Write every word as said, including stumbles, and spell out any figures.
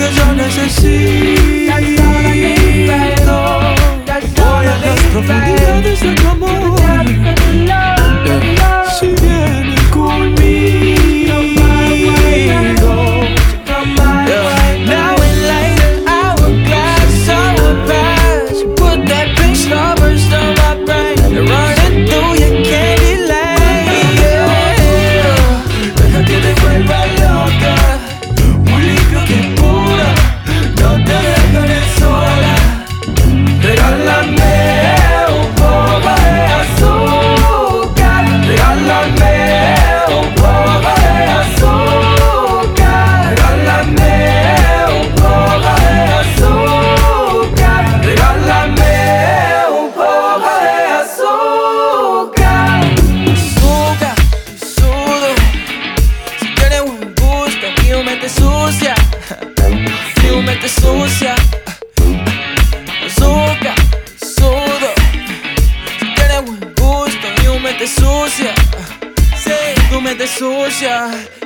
que yo necesito. Voy a las profundidades de tu amor. Yeah. Si vienes conmigo. Yeah. Now in light, hourglass, hourglass. Put that pink starburst on my brain. Running through your candy lane. Yeah. Deja que te vuelva loca. Muy limpio que pura. No te dejaré sola. Regálame un poco de azúcar. Regálame un poco de azúcar. Regálame un poco de azúcar. Regálame un poco de azúcar. Azúcar, sudo. Si tienes buen gusto, mi mente sucia. Mi mente sucia. Azúcar, sudo. Si tienes buen gusto, mi mente sucia. Sí, tu mente sucia.